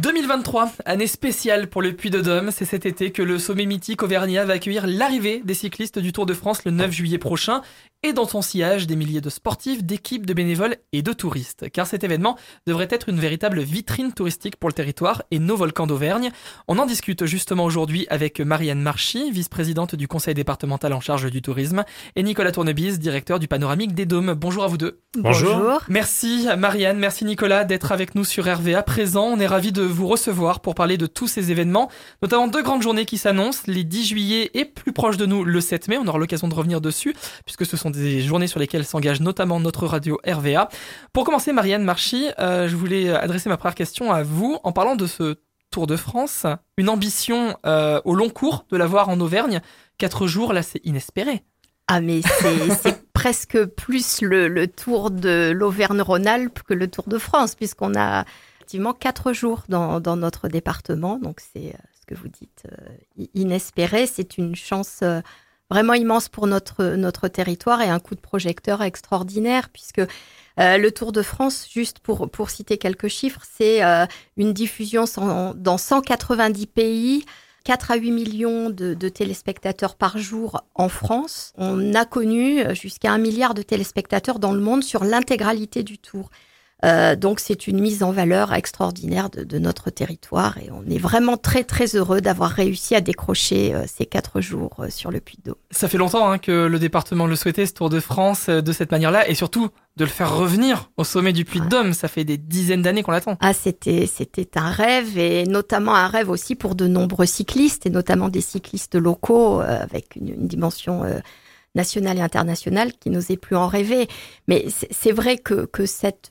2023, année spéciale pour le Puy-de-Dôme. C'est cet été que le sommet mythique auvergnat va accueillir l'arrivée des cyclistes du Tour de France le 9 juillet prochain et dans son sillage des milliers de sportifs, d'équipes, de bénévoles et de touristes. Car cet événement devrait être une véritable vitrine touristique pour le territoire et nos volcans d'Auvergne. On en discute justement aujourd'hui avec Marianne Marchy, vice-présidente du conseil départemental en charge du tourisme, et Nicolas Tournebise, directeur du Panoramique des Dômes. Bonjour à vous deux. Bonjour. Merci Marianne, merci Nicolas d'être avec nous sur RVA. Présent, on est ravis de vous recevoir pour parler de tous ces événements, notamment deux grandes journées qui s'annoncent, les 10 juillet et plus proche de nous le 7 mai. On aura l'occasion de revenir dessus, puisque ce sont des journées sur lesquelles s'engage notamment notre radio RVA. Pour commencer, Marianne Marchy, je voulais adresser ma première question à vous en parlant de ce Tour de France, une ambition au long cours de l'avoir en Auvergne. 4 jours, là, c'est inespéré. Ah mais c'est presque plus le Tour de l'Auvergne-Rhône-Alpes que le Tour de France, puisqu'on a effectivement 4 jours dans notre département. Donc c'est ce que vous dites inespéré. C'est une chance vraiment immense pour notre territoire et un coup de projecteur extraordinaire, puisque le Tour de France, juste pour citer quelques chiffres, c'est une diffusion dans 190 pays, 4 à 8 millions de téléspectateurs par jour en France. On a connu jusqu'à 1 milliard de téléspectateurs dans le monde sur l'intégralité du Tour. Donc c'est une mise en valeur extraordinaire de notre territoire et on est vraiment très très heureux d'avoir réussi à décrocher ces 4 jours sur le Puy-de-Dôme. Ça fait longtemps que le département le souhaitait, ce Tour de France, de cette manière-là, et surtout de le faire revenir au sommet du Puy-de-Dôme. Ça fait des dizaines d'années qu'on l'attend. Ah, c'était un rêve, et notamment un rêve aussi pour de nombreux cyclistes, et notamment des cyclistes locaux avec une dimension nationale et internationale qui n'osait plus en rêver. Mais c'est vrai que cette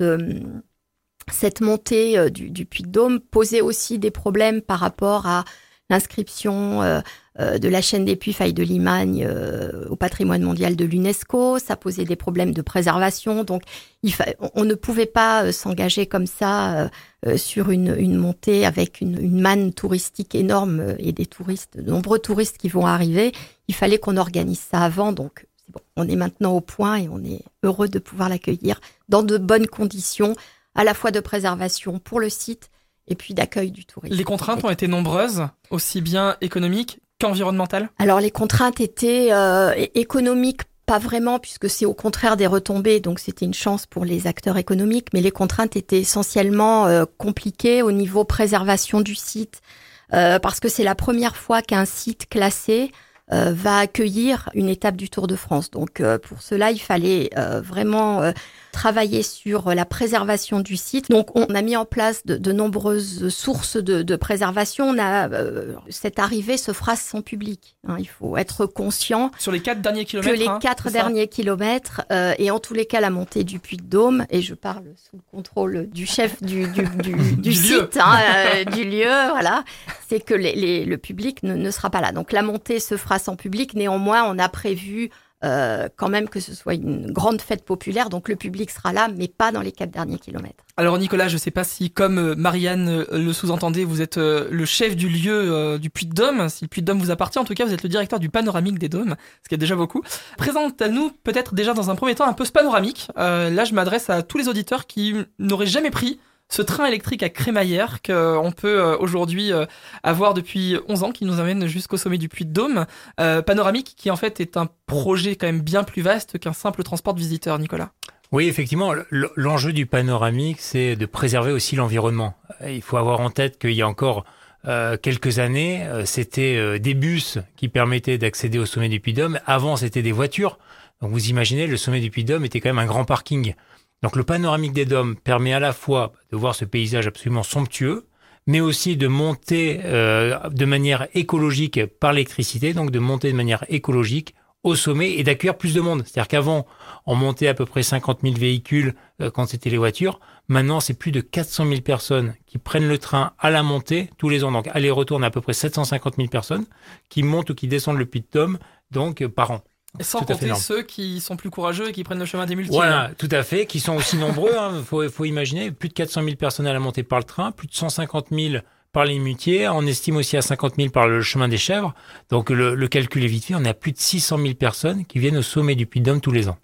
montée du Puy-de-Dôme posait aussi des problèmes par rapport à l'inscription de la chaîne des Puys Failles de Limagne au patrimoine mondial de l'UNESCO. Ça posait des problèmes de préservation. Donc, on ne pouvait pas s'engager comme ça sur une montée avec une manne touristique énorme et de nombreux touristes qui vont arriver. Il fallait qu'on organise ça avant. Donc, c'est bon. On est maintenant au point et on est heureux de pouvoir l'accueillir dans de bonnes conditions, à la fois de préservation pour le site et puis d'accueil du tourisme. Les contraintes ont été nombreuses, aussi bien économiques qu'environnementales ? Alors, les contraintes étaient économiques, pas vraiment, puisque c'est au contraire des retombées, donc c'était une chance pour les acteurs économiques, mais les contraintes étaient essentiellement compliquées au niveau préservation du site, parce que c'est la première fois qu'un site classé va accueillir une étape du Tour de France. Donc, pour cela, il fallait vraiment travailler sur la préservation du site. Donc, on a mis en place de nombreuses sources de préservation. Cette arrivée se fera sans public. Il faut être conscient. Sur les 4 derniers kilomètres. Que les 4 derniers kilomètres, et en tous les cas, la montée du Puy-de-Dôme, et je parle sous le contrôle du chef du site, du lieu, voilà, c'est que le public ne sera pas là. Donc, la montée se fera sans public. Néanmoins, on a prévu quand même que ce soit une grande fête populaire, donc le public sera là, mais pas dans les 4 derniers kilomètres. Alors Nicolas, je ne sais pas si, comme Marianne le sous-entendait, vous êtes le chef du lieu du Puy-de-Dôme. Si le Puy-de-Dôme vous appartient, en tout cas, vous êtes le directeur du Panoramique des Dômes, ce qui est déjà beaucoup. Présente-nous peut-être déjà dans un premier temps un peu ce panoramique. Là, je m'adresse à tous les auditeurs qui n'auraient jamais pris ce train électrique à crémaillère qu'on peut aujourd'hui avoir depuis 11 ans, qui nous amène jusqu'au sommet du Puy-de-Dôme. Panoramique qui en fait est un projet quand même bien plus vaste qu'un simple transport de visiteurs, Nicolas. Oui, effectivement, l'enjeu du panoramique, c'est de préserver aussi l'environnement. Il faut avoir en tête qu'il y a encore quelques années, c'était des bus qui permettaient d'accéder au sommet du Puy-de-Dôme. Avant, c'était des voitures. Donc vous imaginez, le sommet du Puy-de-Dôme était quand même un grand parking. Donc le panoramique des Dômes permet à la fois de voir ce paysage absolument somptueux, mais aussi de monter de manière écologique par l'électricité, donc de monter de manière écologique au sommet et d'accueillir plus de monde. C'est-à-dire qu'avant, on montait à peu près 50 000 véhicules quand c'était les voitures. Maintenant, c'est plus de 400 000 personnes qui prennent le train à la montée tous les ans. Donc aller-retour, on a à peu près 750 000 personnes qui montent ou qui descendent le Puy-de-Dôme donc par an. Et sans compter ceux qui sont plus courageux et qui prennent le chemin des multiples. Voilà, tout à fait, qui sont aussi nombreux. Faut imaginer, plus de 400 000 personnes à la montée par le train, plus de 150 000 par les mutiers. On estime aussi à 50 000 par le chemin des chèvres. Donc le calcul est vite fait. On a plus de 600 000 personnes qui viennent au sommet du Puy-de-Dôme tous les ans.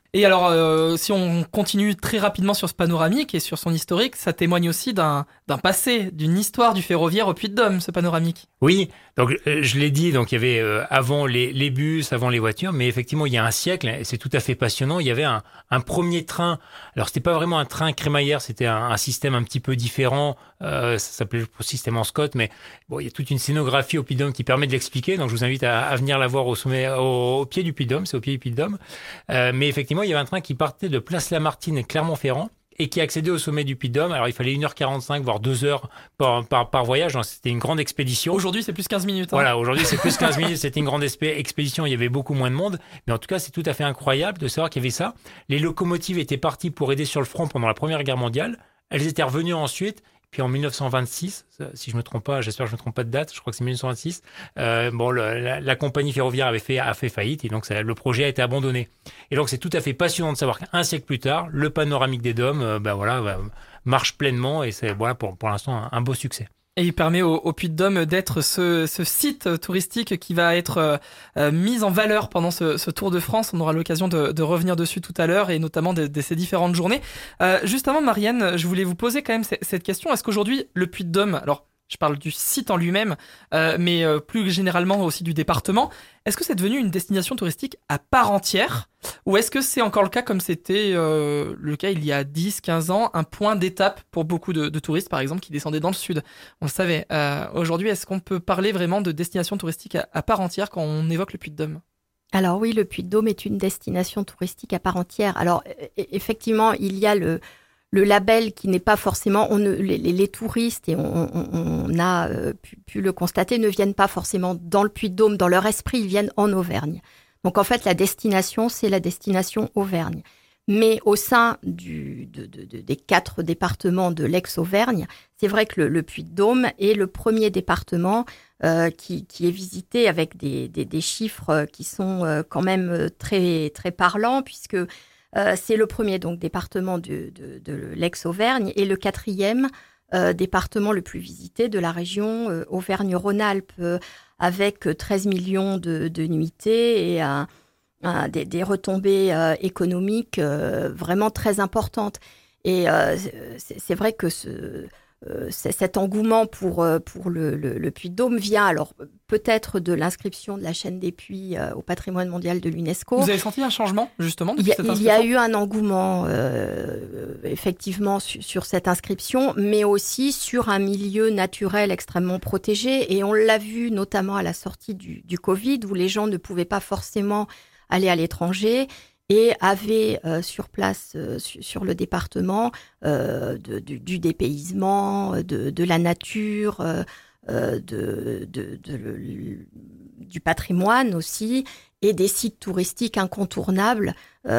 Et alors, si on continue très rapidement sur ce panoramique et sur son historique, ça témoigne aussi d'un passé, d'une histoire du ferroviaire au Puy-de-Dôme, ce panoramique. Oui, donc je l'ai dit, donc il y avait avant les bus, avant les voitures, mais effectivement il y a un siècle, et c'est tout à fait passionnant, il y avait un premier train. Alors c'était pas vraiment un train crémaillère, c'était un système un petit peu différent, ça s'appelait le système en Scott, mais bon, il y a toute une scénographie au Puy-de-Dôme qui permet de l'expliquer, donc je vous invite à venir la voir au sommet, au pied du Puy-de-Dôme, c'est au pied du Puy-de-Dôme. Mais effectivement il y avait un train qui partait de Place Lamartine et Clermont-Ferrand, et qui accédait au sommet du Puy-de-Dôme. Alors, il fallait 1h45, voire 2 heures par voyage. Donc, c'était une grande expédition. Aujourd'hui, c'est plus 15 minutes. Voilà, aujourd'hui, c'est plus 15 minutes. C'était une grande expédition. Il y avait beaucoup moins de monde. Mais en tout cas, c'est tout à fait incroyable de savoir qu'il y avait ça. Les locomotives étaient parties pour aider sur le front pendant la Première Guerre mondiale. Elles étaient revenues ensuite. Puis en 1926, si je me trompe pas, j'espère que je me trompe pas de date, je crois que c'est 1926, la compagnie ferroviaire a fait faillite et donc le projet a été abandonné. Et donc c'est tout à fait passionnant de savoir qu'un siècle plus tard, le panoramique des Dômes, marche pleinement et c'est pour l'instant un beau succès. Et il permet au Puy-de-Dôme d'être ce site touristique qui va être mis en valeur pendant ce Tour de France. On aura l'occasion de revenir dessus tout à l'heure et notamment de ces différentes journées. Juste avant, Marianne, je voulais vous poser quand même cette question. Est-ce qu'aujourd'hui, le Puy-de-Dôme, alors je parle du site en lui-même, mais plus généralement aussi du département, est-ce que c'est devenu une destination touristique à part entière ? Ou est-ce que c'est encore le cas comme c'était le cas il y a 10-15 ans, un point d'étape pour beaucoup de touristes, par exemple, qui descendaient dans le sud ? On le savait. Aujourd'hui, est-ce qu'on peut parler vraiment de destination touristique à part entière quand on évoque le Puy-de-Dôme ? Alors oui, le Puy-de-Dôme est une destination touristique à part entière. Alors effectivement, il y a le label qui n'est pas forcément... les touristes, et on a pu le constater, ne viennent pas forcément dans le Puy-de-Dôme, dans leur esprit, ils viennent en Auvergne. Donc en fait, la destination, c'est la destination Auvergne. Mais au sein des 4 départements de l'ex-Auvergne, c'est vrai que le Puy-de-Dôme est le premier département qui est visité avec des chiffres qui sont quand même très, très parlants, puisque c'est le premier donc, département de l'ex-Auvergne et le 4e département le plus visité de la région Auvergne-Rhône-Alpes, avec 13 millions de nuitées et des retombées économiques vraiment très importantes. Et c'est vrai que cet engouement pour le Puy-de-Dôme vient alors peut-être de l'inscription de la chaîne des Puys au patrimoine mondial de l'UNESCO. Vous avez senti un changement justement depuis cette inscription ? Il y a eu un engouement effectivement sur cette inscription, mais aussi sur un milieu naturel extrêmement protégé. Et on l'a vu notamment à la sortie du Covid, où les gens ne pouvaient pas forcément aller à l'étranger et avaient sur place, sur le département, du dépaysement, de la nature, du patrimoine aussi, et des sites touristiques incontournables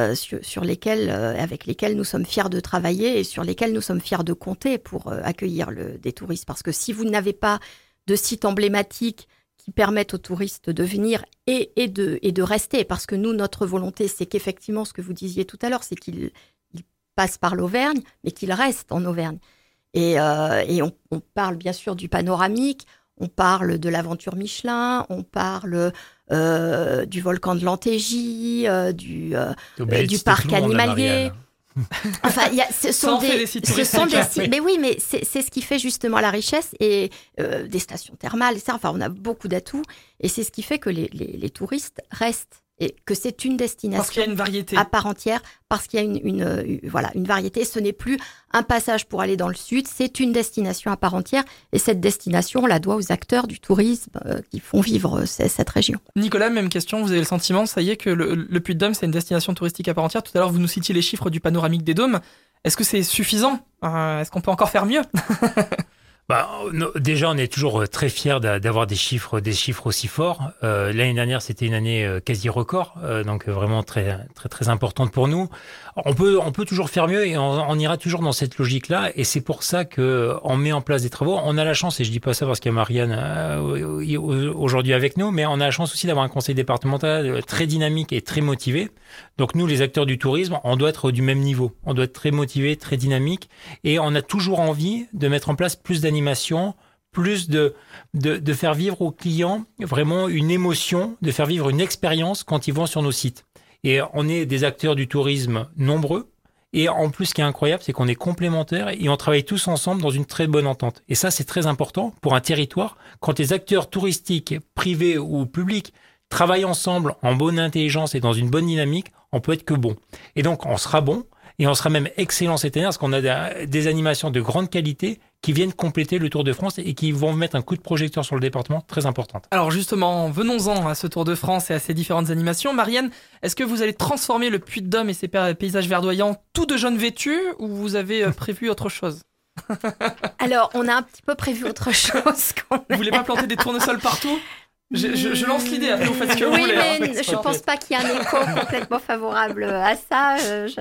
avec lesquels nous sommes fiers de travailler et sur lesquels nous sommes fiers de compter pour accueillir des touristes. Parce que si vous n'avez pas de sites emblématiques qui permettent aux touristes de venir et de rester, parce que nous, notre volonté, c'est qu'effectivement, ce que vous disiez tout à l'heure, c'est qu'ils passent par l'Auvergne, mais qu'ils restent en Auvergne. Et on parle bien sûr du panoramique, on parle de l'aventure Michelin, on parle du volcan de l'Antégie, du parc animalier. Enfin, ce sont des sites. Mais oui, mais c'est ce qui fait justement la richesse et des stations thermales, etc. Enfin, on a beaucoup d'atouts et c'est ce qui fait que les touristes restent et que c'est une destination parce qu'il y a une variété à part entière, parce qu'il y a une variété. Ce n'est plus un passage pour aller dans le sud, c'est une destination à part entière et cette destination, on la doit aux acteurs du tourisme qui font vivre cette région. Nicolas, même question, vous avez le sentiment, ça y est, que le Puy-de-Dôme, c'est une destination touristique à part entière. Tout à l'heure, vous nous citiez les chiffres du panoramique des Dômes. Est-ce que c'est suffisant ? Est-ce qu'on peut encore faire mieux ? Déjà, on est toujours très fiers d'avoir des chiffres aussi forts. L'année dernière, c'était une année quasi record, donc vraiment très très très importante pour nous. On peut toujours faire mieux et on ira toujours dans cette logique-là. Et c'est pour ça que on met en place des travaux. On a la chance, et je dis pas ça parce qu'il y a Marianne aujourd'hui avec nous, mais on a la chance aussi d'avoir un conseil départemental très dynamique et très motivé. Donc nous, les acteurs du tourisme, on doit être du même niveau. On doit être très motivé, très dynamique, et on a toujours envie de mettre en place plus d'animation, plus de faire vivre aux clients vraiment une émotion, de faire vivre une expérience quand ils vont sur nos sites. Et on est des acteurs du tourisme nombreux. Et en plus, ce qui est incroyable, c'est qu'on est complémentaires et on travaille tous ensemble dans une très bonne entente. Et ça, c'est très important pour un territoire. Quand les acteurs touristiques, privés ou publics, travaillent ensemble en bonne intelligence et dans une bonne dynamique, on peut être que bon. Et donc, on sera bon et on sera même excellent cette année parce qu'on a des animations de grande qualité qui viennent compléter le Tour de France et qui vont mettre un coup de projecteur sur le département très importante. Alors justement, venons-en à ce Tour de France et à ces différentes animations. Marianne, est-ce que vous allez transformer le Puy-de-Dôme et ses paysages verdoyants tout de jaune vêtus ou vous avez prévu autre chose ? Alors, on a un petit peu prévu autre chose. Vous voulez pas planter des tournesols partout ? Je lance l'idée, après vous faites ce que vous Oui, voulez. mais je pense pas qu'il y ait un écho complètement favorable à ça.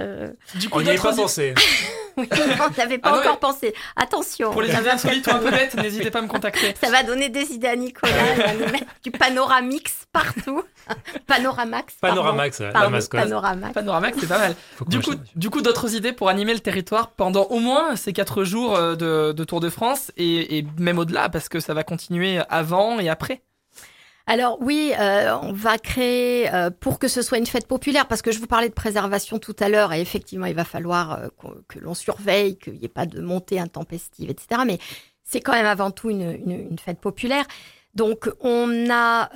Du coup, On n'y avait pas pensé. Oui, on n'avait pas encore pensé. Attention. Pour les idées insolites ou un peu bêtes, n'hésitez pas à me contacter. Ça va donner des idées à Nicolas. Il va nous mettre du Panoramix partout. Panoramax, la mascotte. Panoramax, c'est pas mal. Du coup, d'autres idées pour animer le territoire pendant au moins ces 4 jours de Tour de France et même au-delà, parce que ça va continuer avant et après. Alors oui, on va créer, pour que ce soit une fête populaire, parce que je vous parlais de préservation tout à l'heure, et effectivement, il va falloir que l'on surveille, qu'il n'y ait pas de montée intempestive, etc. Mais c'est quand même avant tout une fête populaire. Donc, on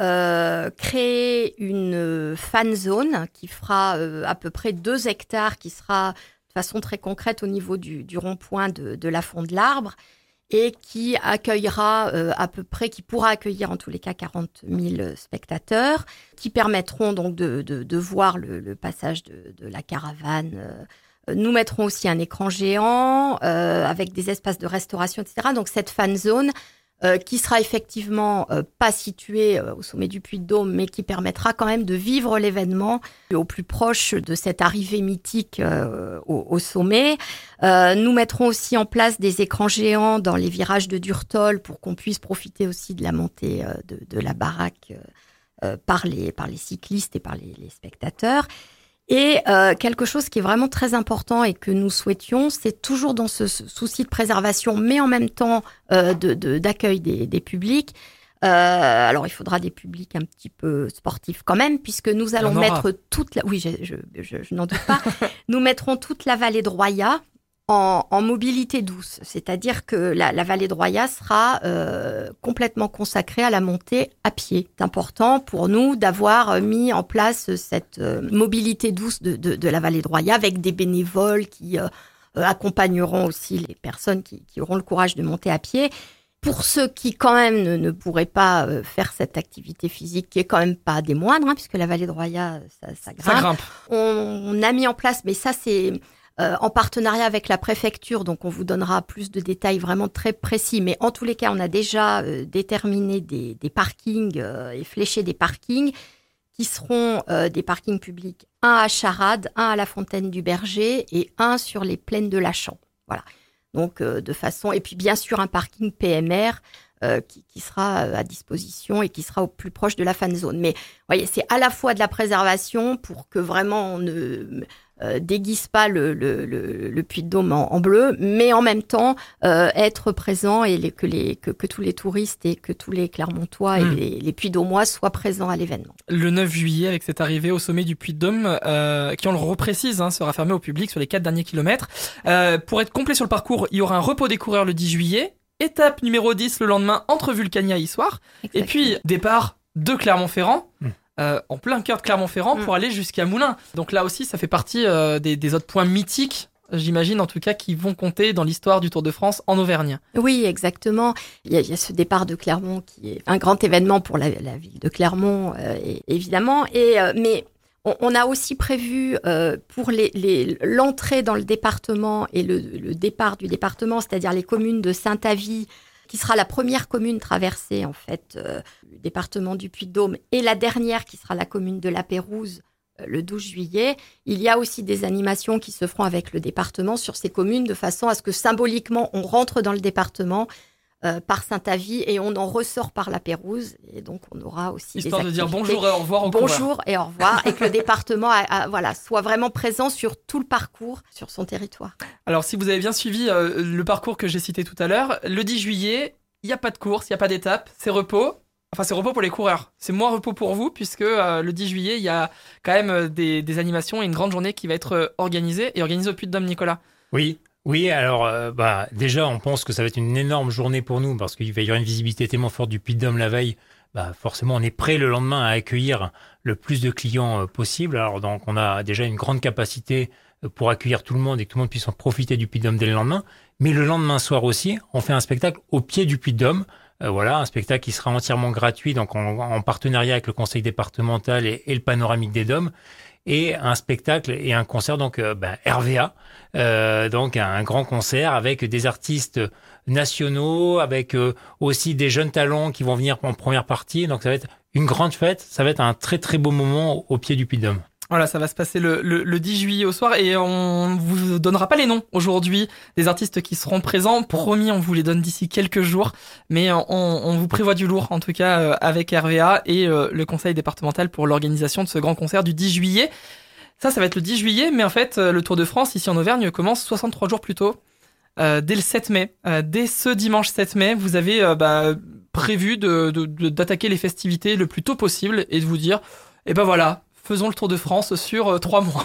a créé une fan zone qui fera à peu près 2 hectares, qui sera de façon très concrète au niveau du rond-point de la Font de l'Arbre, et qui accueillera qui pourra accueillir en tous les cas 40 000 spectateurs, qui permettront donc de voir le passage de la caravane. Nous mettrons aussi un écran géant avec des espaces de restauration, etc. Donc cette fan zone qui sera effectivement pas située au sommet du Puy-de-Dôme, mais qui permettra quand même de vivre l'événement au plus proche de cette arrivée mythique au sommet. Nous mettrons aussi en place des écrans géants dans les virages de Durtol pour qu'on puisse profiter aussi de la montée de la baraque par les cyclistes et par les spectateurs. Et quelque chose qui est vraiment très important et que nous souhaitions, c'est toujours dans ce souci de préservation, mais en même temps d'accueil des publics. Alors, il faudra des publics un petit peu sportifs quand même, puisque nous allons mettre toute la... Oui, je n'en doute pas. Nous mettrons toute la vallée de Roya en mobilité douce. C'est-à-dire que la vallée de Roya sera complètement consacrée à la montée à pied. C'est important pour nous d'avoir mis en place cette mobilité douce de la vallée de Roya avec des bénévoles qui accompagneront aussi les personnes qui auront le courage de monter à pied. Pour ceux qui, quand même, ne pourraient pas faire cette activité physique, qui est quand même pas des moindres, puisque la vallée de Roya, ça grimpe. On a mis en place, mais ça, c'est en partenariat avec la préfecture, donc on vous donnera plus de détails vraiment très précis. Mais en tous les cas, on a déjà déterminé des parkings et fléché des parkings qui seront des parkings publics, un à Charade, un à la Fontaine du Berger et un sur les plaines de Lachamp. Voilà. Donc, de façon... Et puis, bien sûr, un parking PMR qui sera à disposition et qui sera au plus proche de la fan zone. Mais, vous voyez, c'est à la fois de la préservation pour que vraiment on ne déguise pas le Puy-de-Dôme en bleu, mais en même temps, être présent et que tous les touristes et que tous les Clermontois et les Puy-de-Dômois soient présents à l'événement. Le 9 juillet, avec cette arrivée au sommet du Puy-de-Dôme, qui, on le reprécise, sera fermé au public sur les 4 derniers kilomètres. Pour être complet sur le parcours, il y aura un repos des coureurs le 10 juillet, étape numéro 10 le lendemain entre Vulcania et Issoire, et puis départ de Clermont-Ferrand, en plein cœur de Clermont-Ferrand, pour aller jusqu'à Moulins. Donc là aussi, ça fait partie des autres points mythiques, j'imagine en tout cas, qui vont compter dans l'histoire du Tour de France en Auvergne. Oui, exactement. Il y a ce départ de Clermont qui est un grand événement pour la ville de Clermont, évidemment. Mais on a aussi prévu pour l'entrée dans le département et le départ du département, c'est-à-dire les communes de Saint-Avy, qui sera la première commune traversée en fait du département du Puy-de-Dôme, et la dernière qui sera la commune de La Pérouse le 12 juillet. Il y a aussi des animations qui se feront avec le département sur ces communes de façon à ce que symboliquement on rentre dans le département par Saint-Avy et on en ressort par La Pérouse, et donc on aura aussi histoire des de dire activités. bonjour et au revoir aux Bonjour coureurs. Et au revoir, et que le département soit vraiment présent sur tout le parcours sur son territoire. Alors si vous avez bien suivi le parcours que j'ai cité tout à l'heure, le 10 juillet, il n'y a pas de course, il n'y a pas d'étape, c'est repos. Enfin, c'est repos pour les coureurs. C'est moins repos pour vous, puisque le 10 juillet, il y a quand même des animations et une grande journée qui va être organisée au Puy-de-Dôme, Nicolas. Oui, alors déjà, on pense que ça va être une énorme journée pour nous parce qu'il va y avoir une visibilité tellement forte du Puy-de-Dôme la veille. Forcément, on est prêt le lendemain à accueillir le plus de clients possible. Alors donc, on a déjà une grande capacité pour accueillir tout le monde et que tout le monde puisse en profiter du Puy-de-Dôme dès le lendemain. Mais le lendemain soir aussi, on fait un spectacle au pied du Puy-de-Dôme. Un spectacle qui sera entièrement gratuit, donc en partenariat avec le conseil départemental et le panoramique des Dômes. Et un spectacle et un concert, donc RVA, donc un grand concert avec des artistes nationaux, avec aussi des jeunes talents qui vont venir en première partie. Donc ça va être une grande fête, ça va être un très très beau moment au pied du Puy-de-Dôme. Voilà, ça va se passer le 10 juillet au soir et on vous donnera pas les noms aujourd'hui des artistes qui seront présents. Promis, on vous les donne d'ici quelques jours, mais on vous prévoit du lourd en tout cas avec RVA et le conseil départemental pour l'organisation de ce grand concert du 10 juillet. Ça va être le 10 juillet, mais en fait, le Tour de France ici en Auvergne commence 63 jours plus tôt, dès le 7 mai. Dès ce dimanche 7 mai, vous avez prévu d'attaquer les festivités le plus tôt possible et de vous dire, voilà, faisons le Tour de France sur 3 mois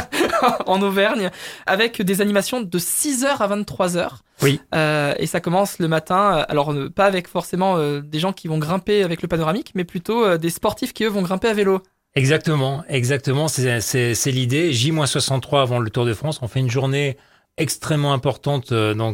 en Auvergne avec des animations de 6h à 23h. Oui. Et ça commence le matin, alors pas avec forcément des gens qui vont grimper avec le panoramique, mais plutôt des sportifs qui eux vont grimper à vélo. Exactement, c'est l'idée. J-63 avant le Tour de France, on fait une journée extrêmement importante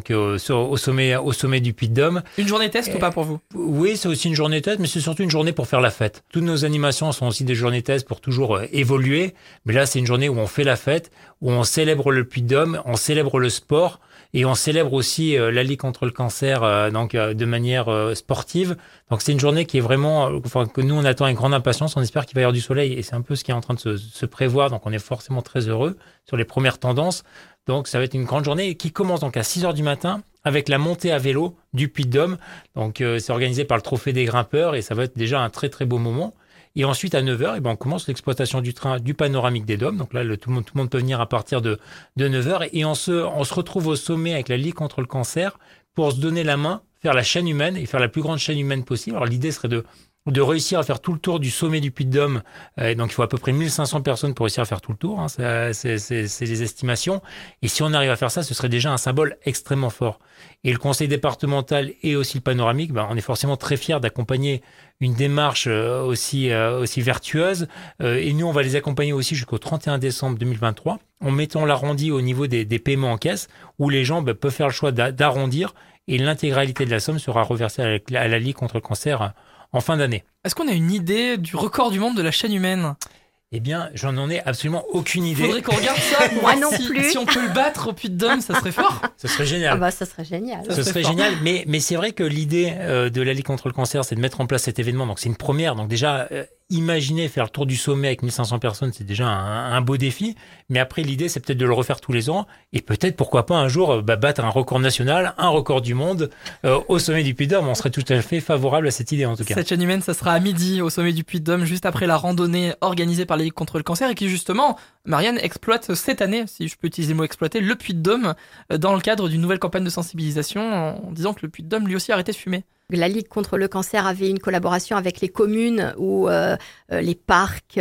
au sommet du Puy-de-Dôme. Une journée test ou pas pour vous? Oui, c'est aussi une journée test, mais c'est surtout une journée pour faire la fête. Toutes nos animations sont aussi des journées test pour toujours évoluer, mais là c'est une journée où on fait la fête, où on célèbre le Puy-de-Dôme, on célèbre le sport et on célèbre aussi la Ligue contre le cancer de manière sportive. Donc c'est une journée qui est vraiment, que nous on attend avec grande impatience. On espère qu'il va y avoir du soleil et c'est un peu ce qui est en train de se prévoir. Donc on est forcément très heureux sur les premières tendances. Donc ça va être une grande journée qui commence donc à 6h du matin avec la montée à vélo du Puy-de-Dôme. Donc c'est organisé par le Trophée des grimpeurs et ça va être déjà un très très beau moment. Et ensuite à 9h, on commence l'exploitation du train du panoramique des Dômes. Donc là tout le monde peut venir à partir de 9h et on se retrouve au sommet avec la Ligue contre le cancer pour se donner la main, faire la chaîne humaine et faire la plus grande chaîne humaine possible. Alors l'idée serait de réussir à faire tout le tour du sommet du Puy-de-Dôme. Donc, il faut à peu près 1500 personnes pour réussir à faire tout le tour. Hein. C'est les estimations. Et si on arrive à faire ça, ce serait déjà un symbole extrêmement fort. Et le conseil départemental et aussi le panoramique, on est forcément très fiers d'accompagner une démarche aussi vertueuse. Et nous, on va les accompagner aussi jusqu'au 31 décembre 2023 en mettant l'arrondi au niveau des paiements en caisse où les gens peuvent faire le choix d'arrondir et l'intégralité de la somme sera reversée à la Ligue contre le cancer en fin d'année. Est-ce qu'on a une idée du record du monde de la chaîne humaine? Eh bien, j'en ai absolument aucune idée. Faudrait qu'on regarde ça. Moi non plus. Si on peut le battre au Puy-de-Dôme, ça serait fort. Ce serait génial. Ça serait génial. Ce serait génial, mais c'est vrai que l'idée de la Ligue contre le cancer, c'est de mettre en place cet événement. Donc c'est une première. Donc déjà, imaginer faire le tour du sommet avec 1500 personnes, c'est déjà un beau défi. Mais après, l'idée, c'est peut-être de le refaire tous les ans et peut-être, pourquoi pas, un jour, battre un record national, un record du monde au sommet du Puy-de-Dôme. On serait tout à fait favorable à cette idée, en tout cas. Cette chaîne humaine, ça sera à midi au sommet du Puy-de-Dôme, juste après la randonnée organisée par la Ligue contre le cancer et qui, justement, Marianne exploite cette année, si je peux utiliser le mot exploiter, le Puy-de-Dôme dans le cadre d'une nouvelle campagne de sensibilisation en disant que le Puy-de-Dôme, lui aussi, a arrêté de fumer. La Ligue contre le cancer avait une collaboration avec les communes où les parcs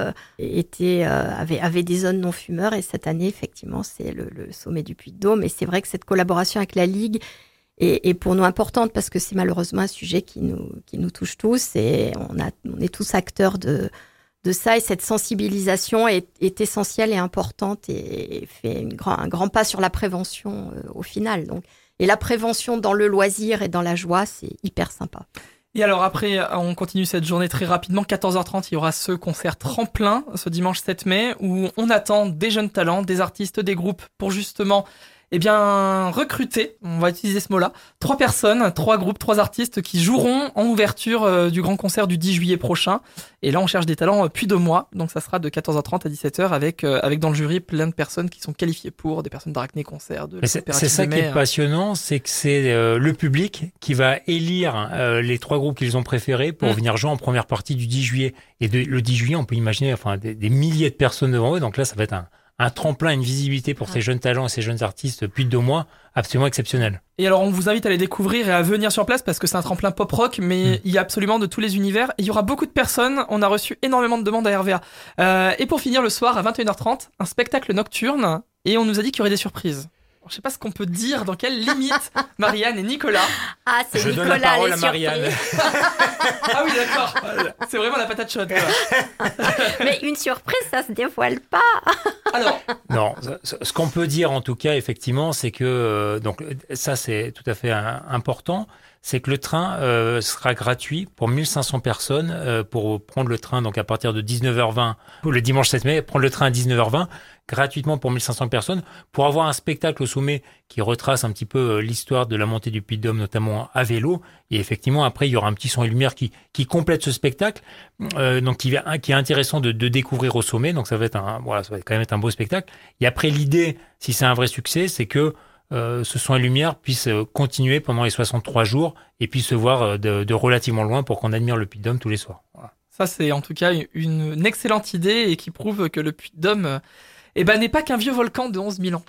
avaient des zones non-fumeurs. Et cette année, effectivement, c'est le sommet du Puy-de-Dôme. Et c'est vrai que cette collaboration avec la Ligue est pour nous importante parce que c'est malheureusement un sujet qui nous touche tous. Et on est tous acteurs de ça. Et cette sensibilisation est essentielle et importante et fait un grand pas sur la prévention au final. Donc, et la prévention dans le loisir et dans la joie, c'est hyper sympa. Et alors après, on continue cette journée très rapidement. 14h30, il y aura ce concert tremplin, ce dimanche 7 mai, où on attend des jeunes talents, des artistes, des groupes, pour justement recruter, on va utiliser ce mot-là, 3 personnes, 3 groupes, 3 artistes qui joueront en ouverture du grand concert du 10 juillet prochain. Et là, on cherche des talents mois. Donc ça sera de 14h30 à 17h avec dans le jury plein de personnes qui sont qualifiées pour, des personnes d'Aracné Concert, de c'est ça qui est passionnant, c'est que c'est le public qui va élire les 3 groupes qu'ils ont préférés pour venir jouer en première partie du 10 juillet. Et le 10 juillet, on peut imaginer des milliers de personnes devant eux. Donc là, ça va être un tremplin, une visibilité pour ces jeunes talents et ces jeunes artistes puy-de-dômois absolument exceptionnel. Et alors, on vous invite à les découvrir et à venir sur place parce que c'est un tremplin pop-rock, mais il y a absolument de tous les univers. Il y aura beaucoup de personnes. On a reçu énormément de demandes à RVA. Et pour finir, le soir, à 21h30, un spectacle nocturne. Et on nous a dit qu'il y aurait des surprises. Je sais pas ce qu'on peut dire, dans quelle limite, Marianne et Nicolas. Ah, c'est Je Nicolas, donne la parole les à Marianne. Ah oui, d'accord. C'est vraiment la patate chaude. Quoi. Mais une surprise, ça se dévoile pas. Alors, non, ce qu'on peut dire en tout cas, effectivement, c'est que, donc ça c'est tout à fait important, c'est que le train sera gratuit pour 1500 personnes pour prendre le train donc à partir de 19h20, le dimanche 7 mai, prendre le train à 19h20, gratuitement pour 1500 personnes, pour avoir un spectacle au sommet qui retrace un petit peu l'histoire de la montée du Puy-de-Dôme, notamment à vélo. Et effectivement, après, il y aura un petit son et lumière qui complète ce spectacle, donc qui est intéressant de découvrir au sommet. Donc ça va être ça va quand même être un beau spectacle. Et après, l'idée, si c'est un vrai succès, c'est que ce son et lumière puisse continuer pendant les 63 jours et puis se voir de relativement loin pour qu'on admire le Puy-de-Dôme tous les soirs. Voilà. ça c'est en tout cas une excellente idée et qui prouve que le Puy-de-Dôme n'est pas qu'un vieux volcan de 11 000 ans.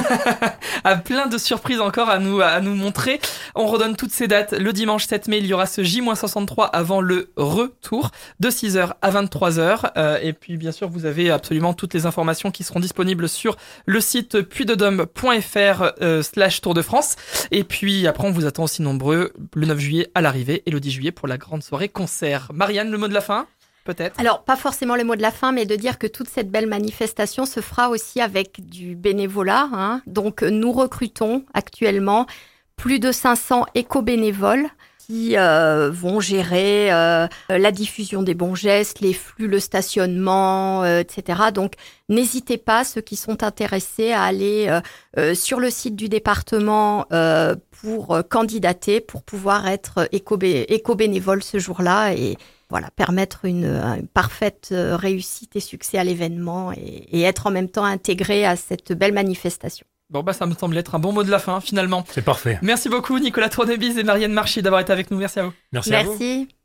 A plein de surprises encore à nous montrer. On redonne toutes ces dates. Le dimanche 7 mai, il y aura ce J-63 avant le retour de 6h à 23h. Et puis, bien sûr, vous avez absolument toutes les informations qui seront disponibles sur le site puydedome.fr/Tour de France. Et puis, après, on vous attend aussi nombreux le 9 juillet à l'arrivée et le 10 juillet pour la grande soirée concert. Marianne, le mot de la fin ? Peut-être. Alors, pas forcément le mot de la fin, mais de dire que toute cette belle manifestation se fera aussi avec du bénévolat. Hein. Donc, nous recrutons actuellement plus de 500 éco-bénévoles qui vont gérer la diffusion des bons gestes, les flux, le stationnement, etc. Donc, n'hésitez pas, ceux qui sont intéressés, à aller sur le site du département pour candidater, pour pouvoir être éco-bénévole ce jour-là et voilà, permettre une parfaite réussite et succès à l'événement et être en même temps intégré à cette belle manifestation. Bon, ça me semble être un bon mot de la fin, finalement. C'est parfait. Merci beaucoup, Nicolas Tournebise et Marianne Marchis, d'avoir été avec nous. Merci à vous. Merci à vous. Merci.